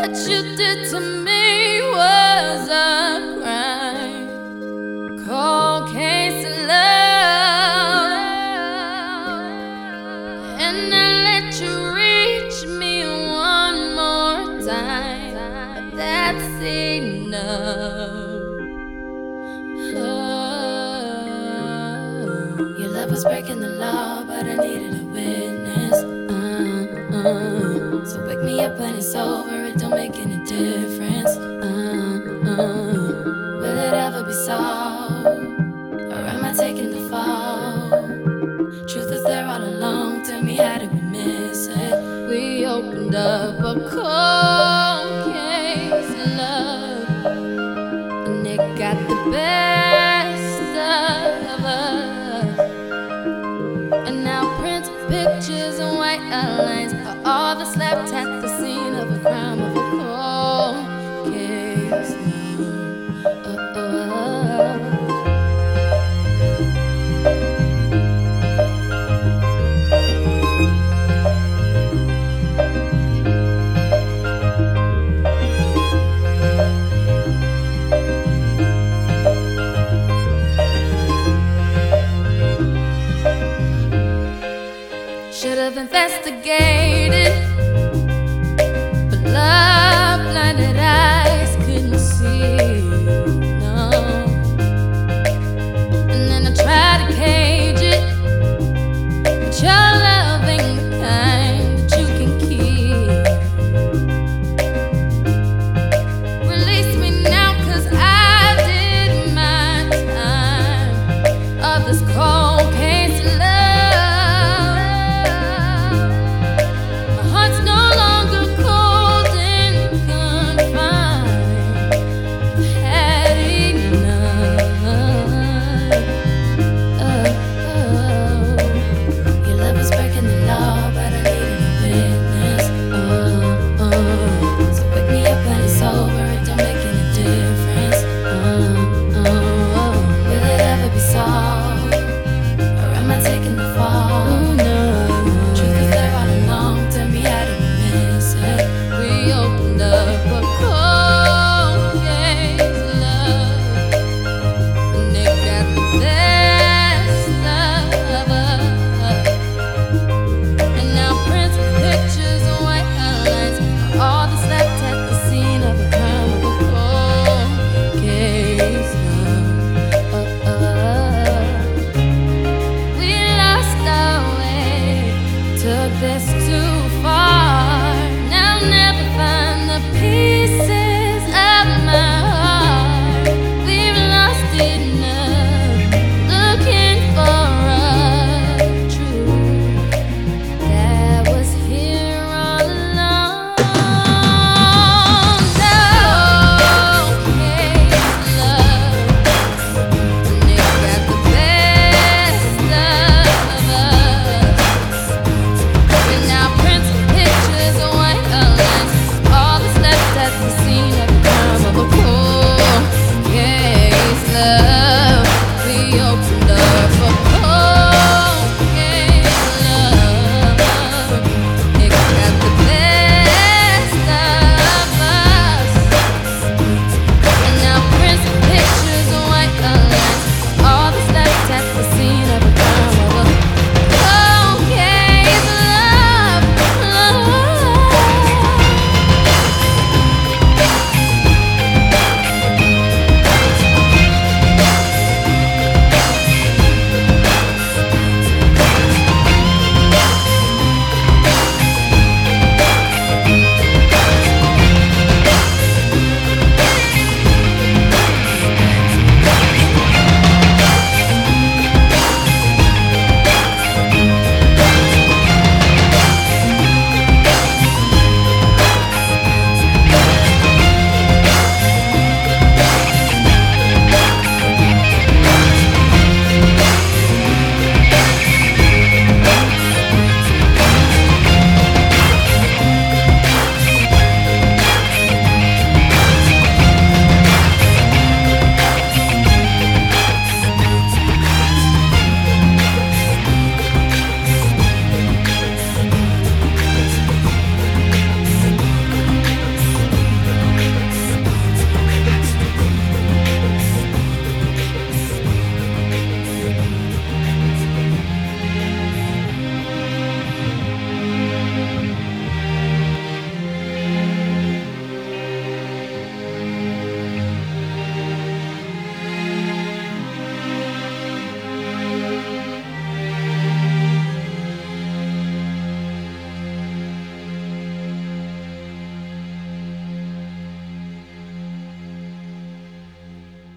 What you did to me was a crime, a cold case of love, and I let you reach me one more time, but that's enough. Your love was breaking the law, but I needed a witness. So wake me up when it's over, it don't make any difference. Will it ever be solved, or am I taking the fall? Truth is there all along, tell me how did we miss it? We opened up a cold case of love, and it got the best of us. And now prints, pictures, and white outlines are all that's left at the scene of a crime, of a cold case. Should've investigated